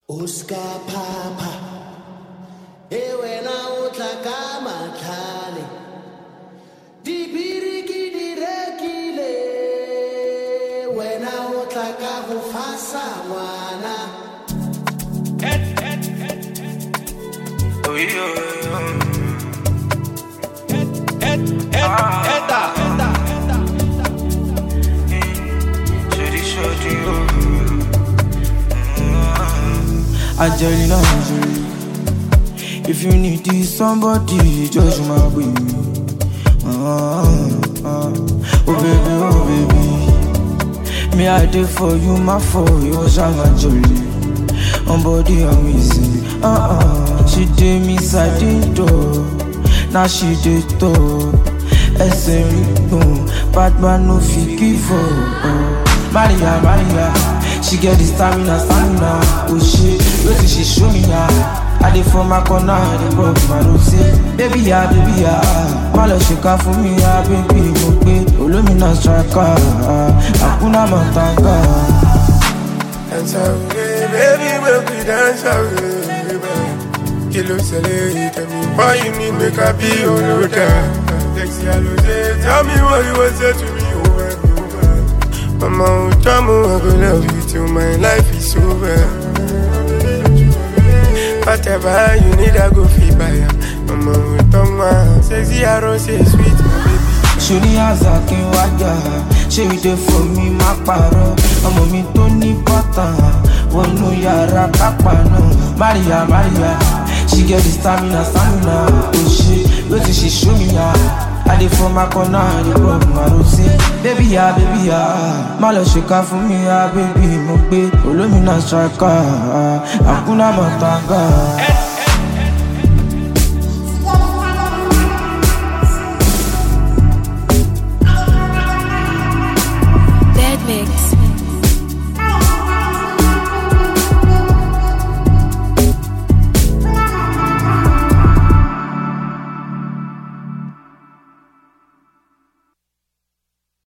Oscar Papa, ewena utla matlhale, dibiriki direkile, wena utla ka go fasa ngwana. Angelina, if you need this somebody, just my baby. Oh baby, me I did for you, my for you, Shama Jolie. On body amazing. She did me side door, now she did top. SM bad man no fit give up. Maria, she get the stamina. Oh shit, wait till she show me ya. I did for my corner, I did broke my rose. Baby ya, Malo shika for me ya, baby mope. Olumina striker, Akuna Matanga. Dance away, baby, we'll be dance away. Kilo Sele, tell me why you need make a be your Sexy Alose, tell me what you want to say to me over and over. Mama, I go love you till my life is over. Whatever you need, I go feel by ya. Mama, sexy Alose, sweet, my baby. Shoni Azaki Waja, she dey for me, my paro. Ọmọ mi tó ní bọ́tàn, wọnú yàrá kápá náà. Maria, she get the stamina. Oh shit, wait till she show me ya. I dey for my corner, I dey rub my rose. Baby ya, Malo shika for me ya, baby mo gbé. Olumina striker, Akuna Matanga.